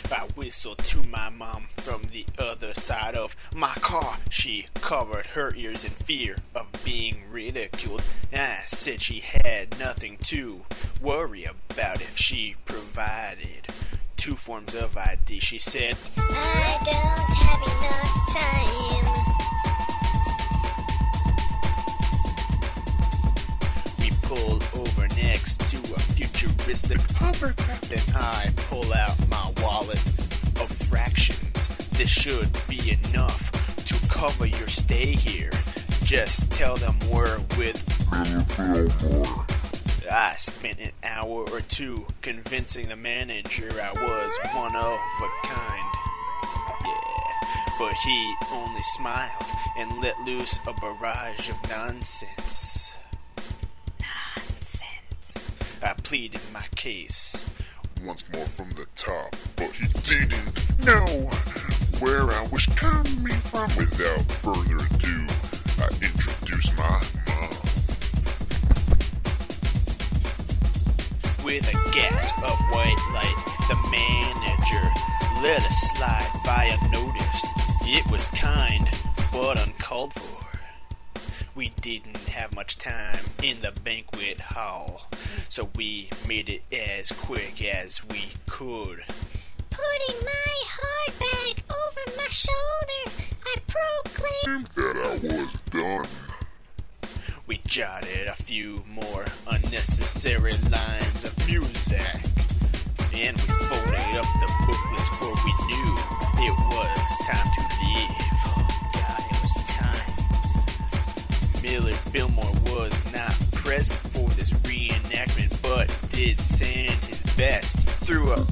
I whistled to my mom from the other side of my car. She covered her ears in fear of being ridiculed. I said she had nothing to worry about if she provided 2 forms of ID. She said, I don't have enough time. We pull over next to a futuristic hovercraft and I pull out my wallet of fractions. This should be enough to cover your stay here. Just tell them we're with I spent an hour or 2 convincing the manager I was one of a kind. Yeah, but he only smiled and let loose a barrage of nonsense. I pleaded my case. Once more from the top, but he didn't know where I was coming from. Without further ado, I introduced my mom. With a gasp of white light, the manager let us slide by unnoticed. It was kind, but uncalled for. We didn't have much time in the banquet hall, so we made it as quick as we could. Putting my hard bag over my shoulder, I proclaimed That I was done. We jotted a few more unnecessary lines of music, and we folded up the booklets for we knew it was time to leave. Oh God, it was time. Millard Fillmore was not present for this reenactment, but did send his best through a...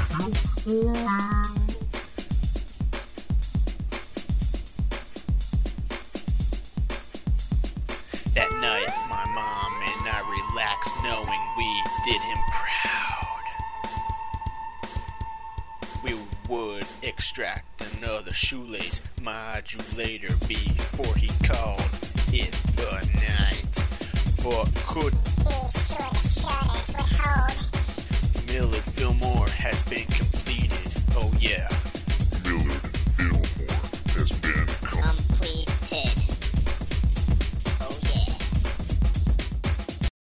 That night, my mom and I relaxed knowing we did him proud. We would extract another shoelace modulator before he called it a night. But could be sure the shutters would hold. Millard Fillmore